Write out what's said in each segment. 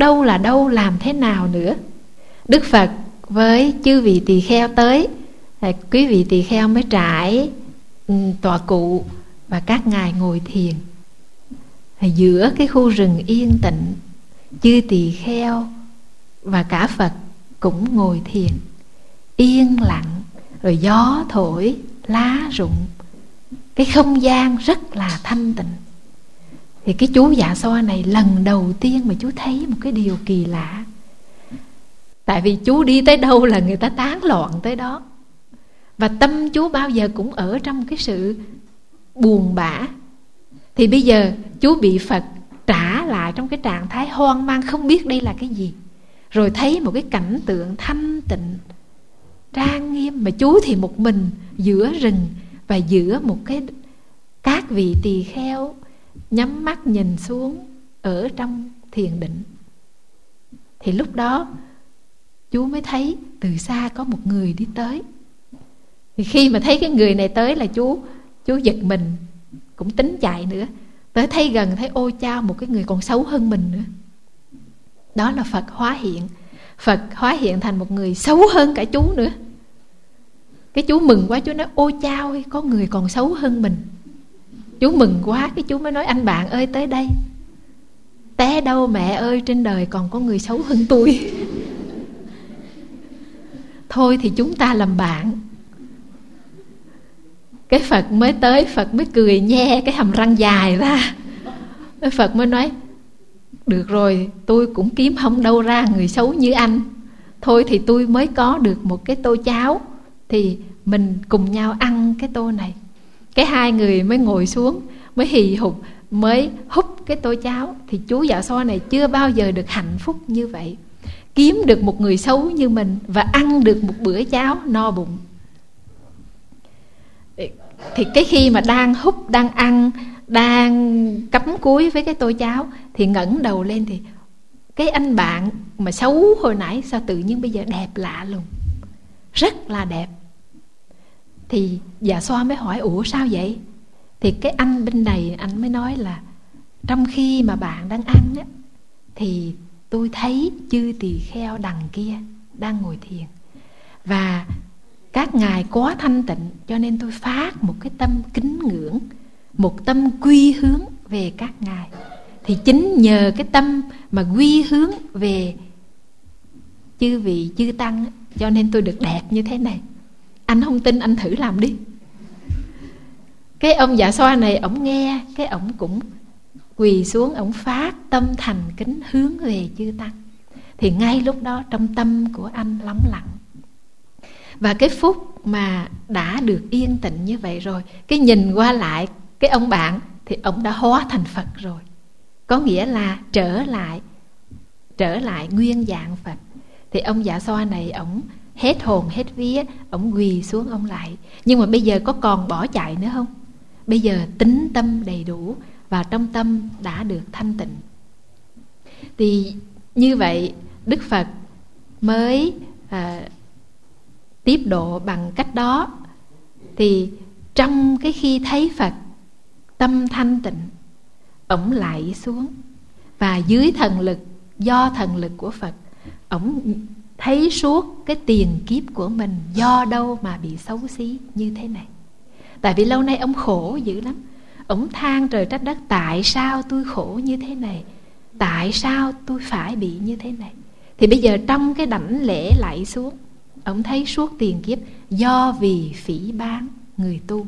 đâu là đâu, làm thế nào nữa. Đức Phật với chư vị tỳ kheo tới, quý vị tỳ kheo mới trải tọa cụ và các ngài ngồi thiền. Giữa cái khu rừng yên tĩnh, chư tỳ kheo và cả Phật cũng ngồi thiền yên lặng, rồi gió thổi lá rụng, cái không gian rất là thanh tịnh. Thì cái chú Dạ Xoa này lần đầu tiên mà chú thấy một cái điều kỳ lạ. Tại vì chú đi tới đâu là người ta tán loạn tới đó, và tâm chú bao giờ cũng ở trong cái sự buồn bã. Thì bây giờ chú bị Phật trả lại trong cái trạng thái hoang mang, không biết đây là cái gì. Rồi thấy một cái cảnh tượng thanh tịnh trang nghiêm, mà chú thì một mình giữa rừng và giữa một cái các vị tỳ kheo nhắm mắt nhìn xuống ở trong thiền định. Thì lúc đó chú mới thấy từ xa có một người đi tới. Thì khi mà thấy cái người này tới là chú giật mình, cũng tính chạy nữa. Tới thấy gần thấy ôi chao, một cái người còn xấu hơn mình nữa. Đó là Phật hóa hiện. Phật hóa hiện thành một người xấu hơn cả chú nữa. Cái chú mừng quá, chú nói ôi chao, có người còn xấu hơn mình. Chú mừng quá, cái chú mới nói anh bạn ơi tới đây. Té đâu mẹ ơi, trên đời còn có người xấu hơn tôi. Thôi thì chúng ta làm bạn. Cái Phật mới tới, Phật mới cười nhe cái hàm răng dài ra. Cái Phật mới nói được rồi, tôi cũng kiếm không đâu ra người xấu như anh. Thôi thì tôi mới có được một cái tô cháo, thì mình cùng nhau ăn cái tô này. Cái hai người mới ngồi xuống, mới hì hục, mới húp cái tô cháo. Thì chú Dạ Xoa này chưa bao giờ được hạnh phúc như vậy, kiếm được một người xấu như mình và ăn được một bữa cháo no bụng. Thì cái khi mà đang húp, đang ăn, đang cắm cúi với cái tô cháo, thì ngẩng đầu lên thì cái anh bạn mà xấu hồi nãy sao tự nhiên bây giờ đẹp lạ lùng, rất là đẹp. Thì Dạ Xoa mới hỏi ủa sao vậy? Thì cái anh bên này anh mới nói là trong khi mà bạn đang ăn á, thì tôi thấy chư tỳ kheo đằng kia đang ngồi thiền, và các ngài quá thanh tịnh, cho nên tôi phát một cái tâm kính ngưỡng, một tâm quy hướng về các ngài. Thì chính nhờ cái tâm mà quy hướng về chư vị chư tăng, cho nên tôi được đẹp như thế này. Anh không tin anh thử làm đi. Cái ông Dạ Xoa này, ổng nghe cái ổng cũng quỳ xuống, ổng phát tâm thành kính hướng về chư tăng. Thì ngay lúc đó trong tâm của anh lắng lặng. Và cái phút mà đã được yên tĩnh như vậy rồi, cái nhìn qua lại cái ông bạn, thì ông đã hóa thành Phật rồi. Có nghĩa là trở lại nguyên dạng Phật. Thì ông Dạ Xoa này, ổng hết hồn hết vía, ổng quỳ xuống ông lại. Nhưng mà bây giờ có còn bỏ chạy nữa không? Bây giờ tín tâm đầy đủ, và trong tâm đã được thanh tịnh. Thì như vậy Đức Phật mới tiếp độ bằng cách đó. Thì trong cái khi thấy Phật tâm thanh tịnh, ổng lạy xuống, và dưới thần lực, do thần lực của Phật, ổng thấy suốt cái tiền kiếp của mình do đâu mà bị xấu xí như thế này. Tại vì lâu nay ông khổ dữ lắm. Ông than trời trách đất, tại sao tôi khổ như thế này, tại sao tôi phải bị như thế này. Thì bây giờ trong cái đảnh lễ lạy xuống, ông thấy suốt tiền kiếp do vì phỉ báng người tu,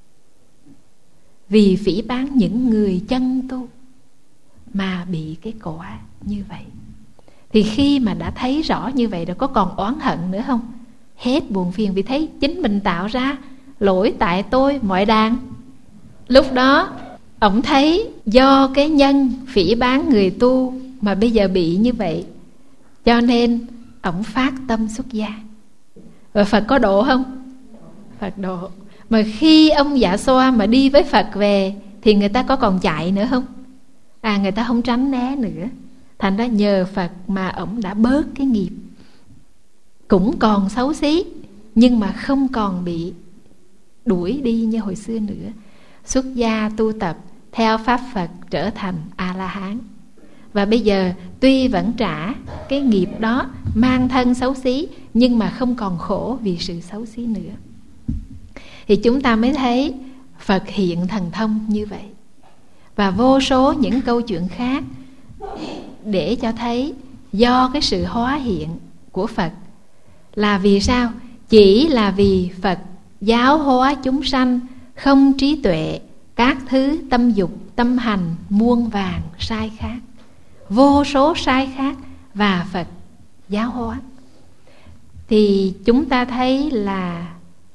vì phỉ báng những người chân tu mà bị cái quả như vậy. Thì khi mà đã thấy rõ như vậy rồi, có còn oán hận nữa không? Hết buồn phiền, vì thấy chính mình tạo ra, lỗi tại tôi mọi đàn. Lúc đó ổng thấy do cái nhân phỉ báng người tu mà bây giờ bị như vậy, cho nên ổng phát tâm xuất gia. Và Phật có độ không? Phật độ. Mà khi ông Dạ Xoa mà đi với Phật về, thì người ta có còn chạy nữa không? Người ta không tránh né nữa. Thành ra nhờ Phật mà ổng đã bớt cái nghiệp. Cũng còn xấu xí, nhưng mà không còn bị đuổi đi như hồi xưa nữa. Xuất gia tu tập theo Pháp Phật, trở thành A-la-hán. và bây giờ tuy vẫn trả cái nghiệp đó, mang thân xấu xí, nhưng mà không còn khổ vì sự xấu xí nữa. Thì chúng ta mới thấy Phật hiện thần thông như vậy. Và vô số những câu chuyện khác để cho thấy do cái sự hóa hiện của Phật là vì sao? Chỉ là vì Phật giáo hóa chúng sanh không trí tuệ, các thứ tâm dục, tâm hành muôn vàn sai khác, vô số sai khác, và Phật giáo hóa. Thì chúng ta thấy là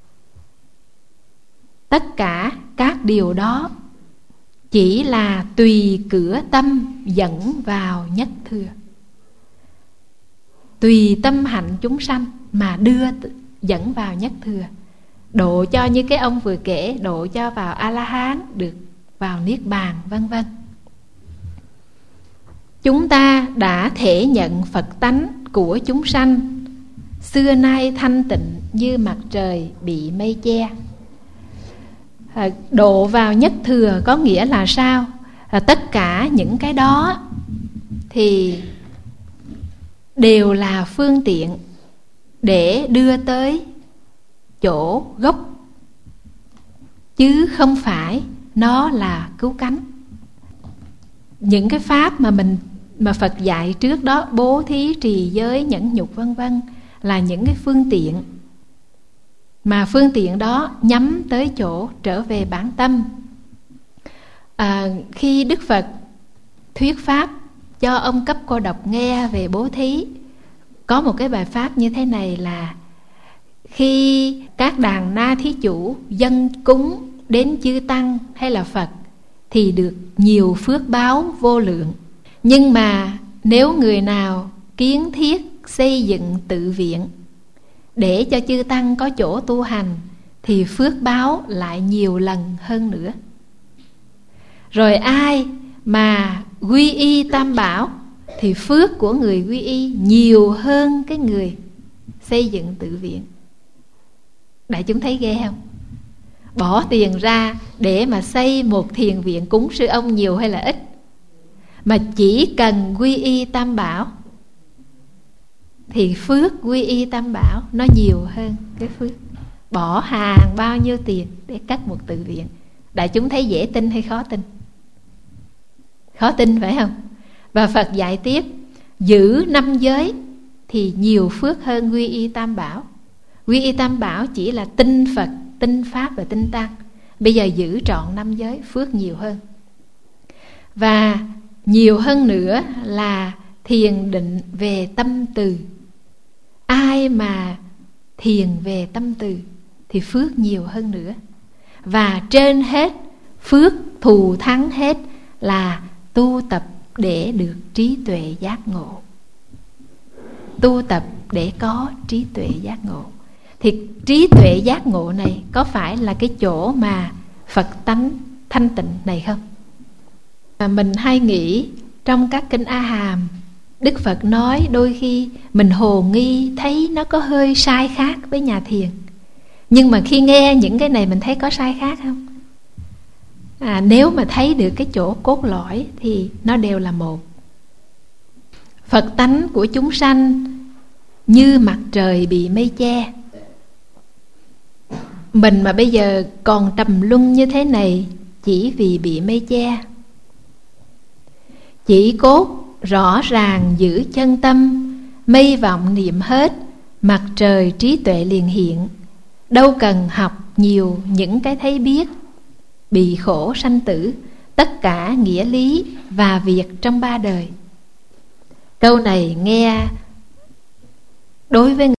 tất cả các điều đó chỉ là tùy cửa tâm dẫn vào nhất thừa, tùy tâm hạnh chúng sanh mà dẫn vào nhất thừa, độ cho như cái ông vừa kể, độ cho vào A-la-hán, được vào Niết Bàn, vân vân. Chúng ta đã thể nhận Phật tánh của chúng sanh xưa nay thanh tịnh như mặt trời bị mây che. Độ vào nhất thừa có nghĩa là sao? Tất cả những cái đó thì đều là phương tiện để đưa tới chỗ gốc, chứ không phải nó là cứu cánh. Những cái pháp mà Phật dạy trước đó, bố thí, trì giới, nhẫn nhục vân vân, là những cái phương tiện, mà phương tiện đó nhắm tới chỗ trở về bản tâm. Khi Đức Phật thuyết pháp cho ông Cấp Cô Độc nghe về bố thí, có một cái bài pháp như thế này là: khi các đàn na thí chủ dâng cúng đến chư Tăng hay là Phật thì được nhiều phước báo vô lượng. Nhưng mà nếu người nào kiến thiết xây dựng tự viện để cho chư Tăng có chỗ tu hành thì phước báo lại nhiều lần hơn nữa. Rồi ai mà quy y Tam Bảo thì phước của người quy y nhiều hơn cái người xây dựng tự viện. Đại chúng thấy ghê không? Bỏ tiền ra để mà xây một thiền viện cúng sư ông nhiều hay là ít, mà chỉ cần quy y Tam Bảo thì phước quy y Tam Bảo nó nhiều hơn cái phước bỏ hàng bao nhiêu tiền để cất một tự viện. Đại chúng thấy dễ tin hay khó tin? Khó tin phải không? Và Phật dạy tiếp: giữ 5 giới thì nhiều phước hơn quy y Tam Bảo. Quy y Tam Bảo chỉ là tin Phật, tin Pháp và tin Tăng. Bây giờ giữ trọn 5 giới, phước nhiều hơn. Và nhiều hơn nữa là thiền định về tâm từ. Ai mà thiền về tâm từ thì phước nhiều hơn nữa. Và trên hết, phước thù thắng hết là tu tập để được trí tuệ giác ngộ. Tu tập để có trí tuệ giác ngộ. Thì trí tuệ giác ngộ này có phải là cái chỗ mà Phật tánh thanh tịnh này không? Mình hay nghĩ trong các kinh A Hàm, Đức Phật nói đôi khi mình hồ nghi thấy nó có hơi sai khác với nhà thiền. Nhưng mà khi nghe những cái này mình thấy có sai khác không? Nếu mà thấy được cái chỗ cốt lõi thì nó đều là một. Phật tánh của chúng sanh như mặt trời bị mây che. Mình mà bây giờ còn trầm luân như thế này chỉ vì bị mây che. Chỉ cốt rõ ràng giữ chân tâm, mây vọng niệm hết, mặt trời trí tuệ liền hiện. Đâu cần học nhiều những cái thấy biết, bị khổ sanh tử, tất cả nghĩa lý và việc trong 3 đời. Câu này nghe đối với